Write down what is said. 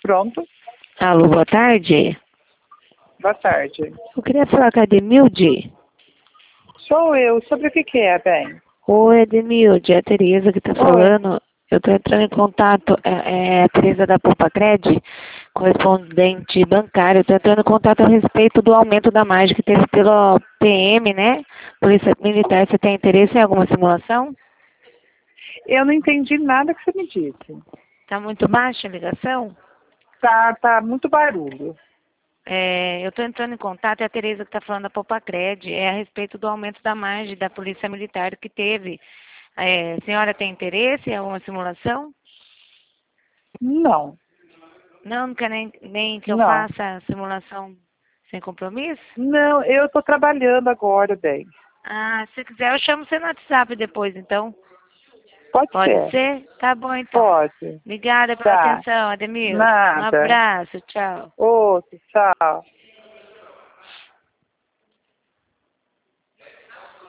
Pronto. Alô, boa tarde. Boa tarde. Eu queria falar com a Edmilde. Sou eu. Sobre o que é, bem? Oi, Edmilde, é a Tereza que tá falando. Eu tô entrando em contato, é a Tereza da Popacred, correspondente bancário. Eu tô entrando em contato a respeito do aumento da margem que teve pela PM, né? Polícia Militar. Você tem interesse em alguma simulação? Eu não entendi nada que você me disse. Tá muito baixa a ligação? Tá muito barulho. Eu estou entrando em contato, é a Tereza que está falando da Popacred, é a respeito do aumento da margem da Polícia Militar que teve. A senhora tem interesse em alguma simulação? Não. Não, não quer nem que eu Não. faça a simulação sem compromisso? Não, eu tô trabalhando agora, bem. Ah, se quiser eu chamo você no WhatsApp depois, então. Pode Pode ser. ser? Tá bom, então. Pode. Obrigada pela Tá. atenção, Ademir. Um Nada. abraço, tchau. Outro, tchau.